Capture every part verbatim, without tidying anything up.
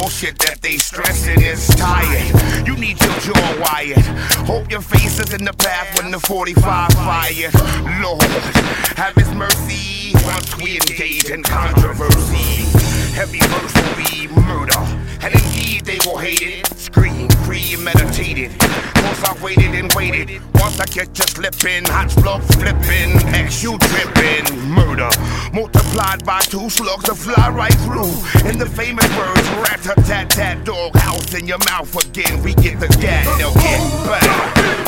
bullshit that they stressing is tired. You need your jaw wired. Hope your face is in the path when the forty-five fired. Lord, have his mercy once we engage in controversy. Heavy verse will be murder, and indeed they will hate it. Scream, premeditated. Cause I waited and waited. Once I get you slipping, hot slugs flipping, X you tripping. Murder multiplied by two slugs to fly right through. In the famous words, rat-a-tat-tat, dog house in your mouth again. We get the gat, they'll get back.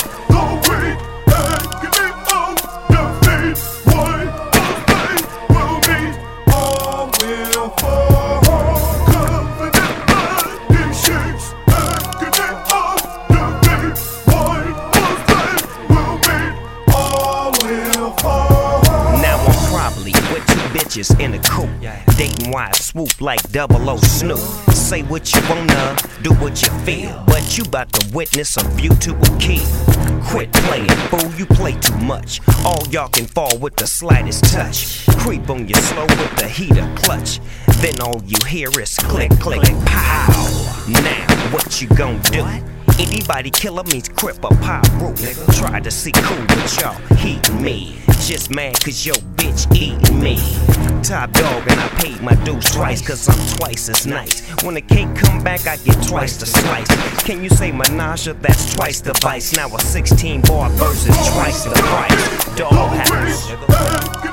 In a coupe, dating wives swoop like double O Snoop. Say what you wanna, do what you feel, but you bout to witness a view to a kill. Quit playing, fool, you play too much. All y'all can fall with the slightest touch. Creep on you slow with the heater clutch. Then all you hear is click, click, pow. Now what you gon' do? Anybody killer means crip or pyro. Try to see cool, but y'all heatin' me. Just mad cause your bitch eatin' me. Top dog and I paid my dues twice cause I'm twice as nice. When the cake come back I get twice the slice. Can you say menage? That's twice the vice. Now a sixteen bar versus twice the price. Dog house.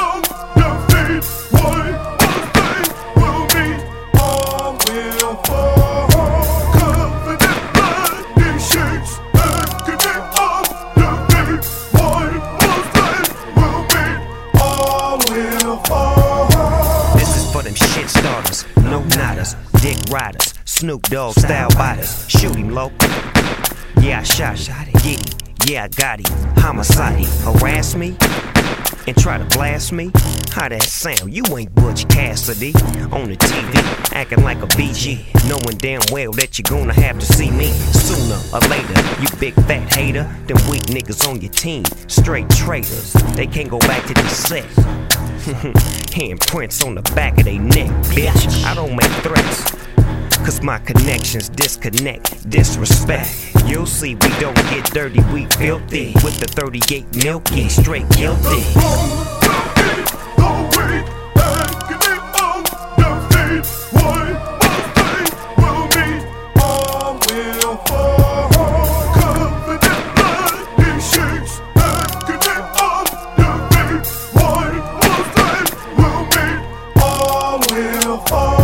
No nodders, dick riders, Snoop Dogg style biters. Shoot him low. Yeah, I shot him. Get him. Yeah, I got him. Homicide. Harass me and try to blast me. How that sound? You ain't Butch Cassidy on the T V, acting like a B G, knowing damn well that you're gonna have to see me sooner or later. You big fat hater, them weak niggas on your team, straight traitors. They can't go back to the set. Handprints on the back of they neck, bitch. I don't make threats, cause my connections disconnect, disrespect. You'll see we don't get dirty, we filthy. With the thirty-eight Milky, straight guilty. Fall.